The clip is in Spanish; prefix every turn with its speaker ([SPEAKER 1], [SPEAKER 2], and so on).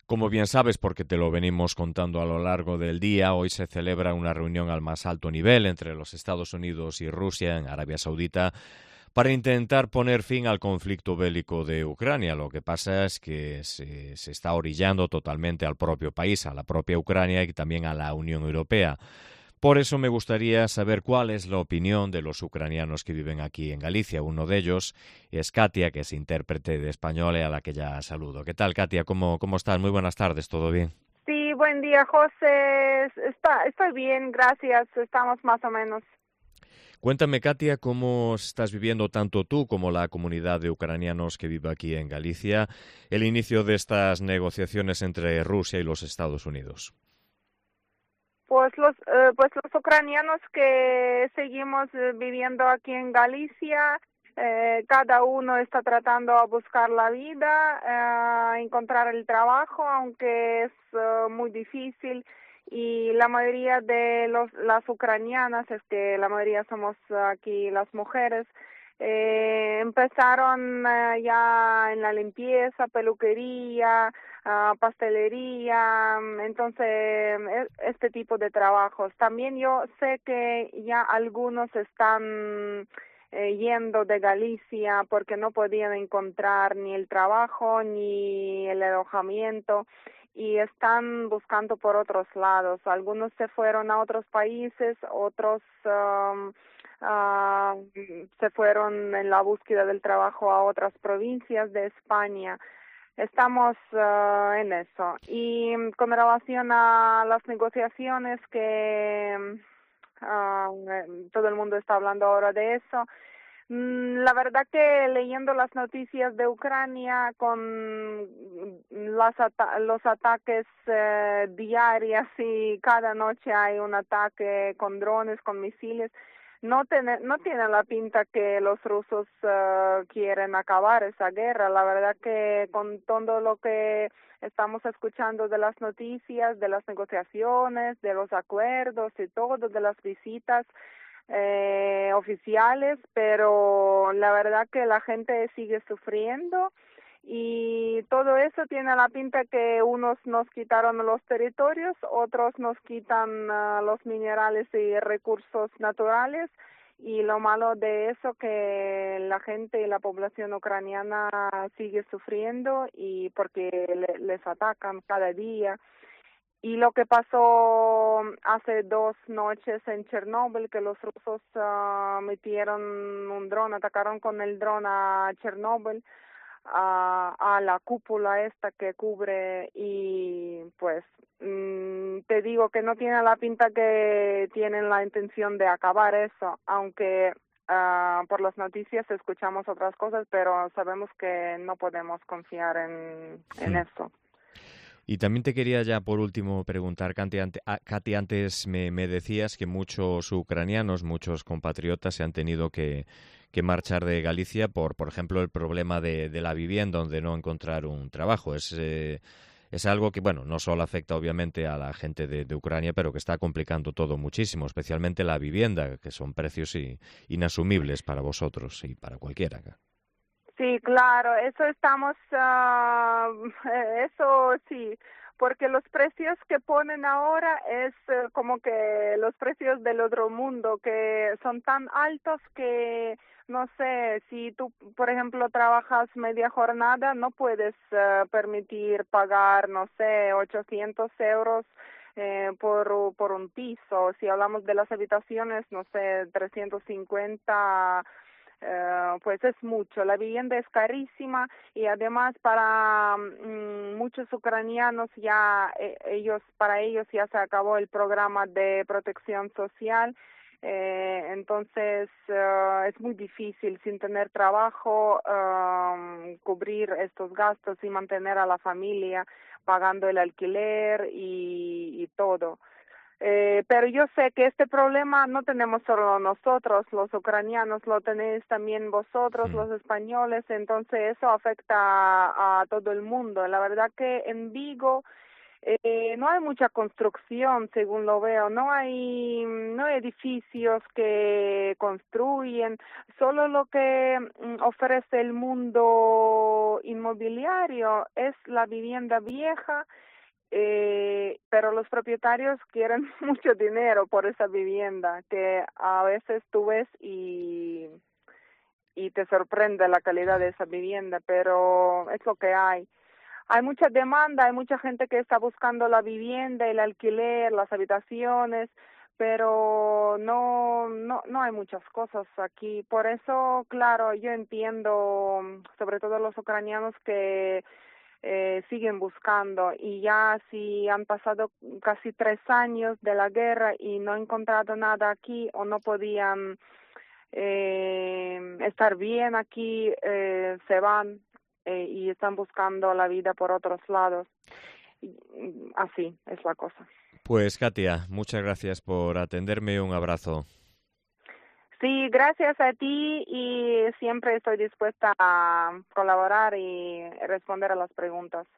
[SPEAKER 1] Como bien sabes, porque te lo venimos contando a lo largo del día, hoy se celebra una reunión al más alto nivel entre los Estados Unidos y Rusia en Arabia Saudita para intentar poner fin al conflicto bélico de Ucrania. Lo que pasa es que se está orillando totalmente al propio país, a la propia Ucrania y también a la Unión Europea. Por eso me gustaría saber cuál es la opinión de los ucranianos que viven aquí en Galicia. Uno de ellos es Katia, que es intérprete de español y a la que ya saludo. ¿Qué tal, Katia? ¿Cómo estás? Muy buenas tardes, ¿todo bien?
[SPEAKER 2] Sí, buen día, José. Estoy bien, gracias. Estamos más o menos.
[SPEAKER 1] Cuéntame, Katia, cómo estás viviendo tanto tú como la comunidad de ucranianos que vive aquí en Galicia el inicio de estas negociaciones entre Rusia y los Estados Unidos.
[SPEAKER 2] Pues los ucranianos que seguimos viviendo aquí en Galicia, cada uno está tratando de buscar la vida, encontrar el trabajo, aunque es muy difícil. Y la mayoría de las ucranianas, es que la mayoría somos aquí las mujeres, empezaron ya en la limpieza, peluquería, pastelería, entonces este tipo de trabajos. También yo sé que ya algunos están yendo de Galicia porque no podían encontrar ni el trabajo ni el alojamiento y están buscando por otros lados. Algunos se fueron a otros países, otros se fueron en la búsqueda del trabajo a otras provincias de España. Estamos en eso. Y con relación a las negociaciones que todo el mundo está hablando ahora de eso, la verdad que leyendo las noticias de Ucrania con los ataques diarios y cada noche hay un ataque con drones, con misiles, no tiene la pinta que los rusos quieren acabar esa guerra. La verdad que con todo lo que estamos escuchando de las noticias, de las negociaciones, de los acuerdos y todo, de las visitas oficiales, pero la verdad que la gente sigue sufriendo y todo eso tiene la pinta que unos nos quitaron los territorios, otros nos quitan los minerales y recursos naturales, y lo malo de eso que la gente y la población ucraniana sigue sufriendo y porque les atacan cada día. Y lo que pasó hace 2 noches en Chernóbil, que los rusos metieron un dron, atacaron con el dron a Chernóbil, a la cúpula esta que cubre, y pues te digo que no tiene la pinta que tienen la intención de acabar eso, aunque por las noticias escuchamos otras cosas, pero sabemos que no podemos confiar en
[SPEAKER 1] Hmm.
[SPEAKER 2] eso.
[SPEAKER 1] Y también te quería ya por último preguntar, Katy, antes me decías que muchos ucranianos, muchos compatriotas se han tenido que marchar de Galicia por ejemplo, el problema de la vivienda, donde no encontrar un trabajo. Es algo que, bueno, no solo afecta obviamente a la gente de Ucrania, pero que está complicando todo muchísimo, especialmente la vivienda, que son precios inasumibles para vosotros y para cualquiera.
[SPEAKER 2] Sí, claro, eso estamos, eso sí, porque los precios que ponen ahora es como que los precios del otro mundo, que son tan altos que, no sé, si tú, por ejemplo, trabajas media jornada, no puedes permitir pagar, no sé, 800 euros por un piso. Si hablamos de las habitaciones, no sé, 350, pues es mucho. La vivienda es carísima y además para muchos ucranianos ya para ellos ya se acabó el programa de protección social. Entonces es muy difícil sin tener trabajo cubrir estos gastos y mantener a la familia pagando el alquiler y todo. Pero yo sé que este problema no tenemos solo nosotros, los ucranianos, lo tenéis también vosotros,
[SPEAKER 1] Hmm.
[SPEAKER 2] los españoles, entonces eso afecta a todo el mundo. La verdad que en Vigo no hay mucha construcción, según lo veo, no hay edificios que construyen, solo lo que ofrece el mundo inmobiliario es la vivienda vieja, pero los propietarios quieren mucho dinero por esa vivienda, que a veces tú ves y te sorprende la calidad de esa vivienda, pero es lo que hay. Hay mucha demanda, hay mucha gente que está buscando la vivienda, el alquiler, las habitaciones, pero no hay muchas cosas aquí. Por eso, claro, yo entiendo, sobre todo los ucranianos que siguen buscando, y ya si han pasado casi 3 años de la guerra y no han encontrado nada aquí o no podían estar bien aquí, se van y están buscando la vida por otros lados. Así es la cosa.
[SPEAKER 1] Pues Katia, muchas gracias por atenderme. Un abrazo.
[SPEAKER 2] Sí, gracias a ti, y siempre estoy dispuesta a colaborar y responder a las preguntas.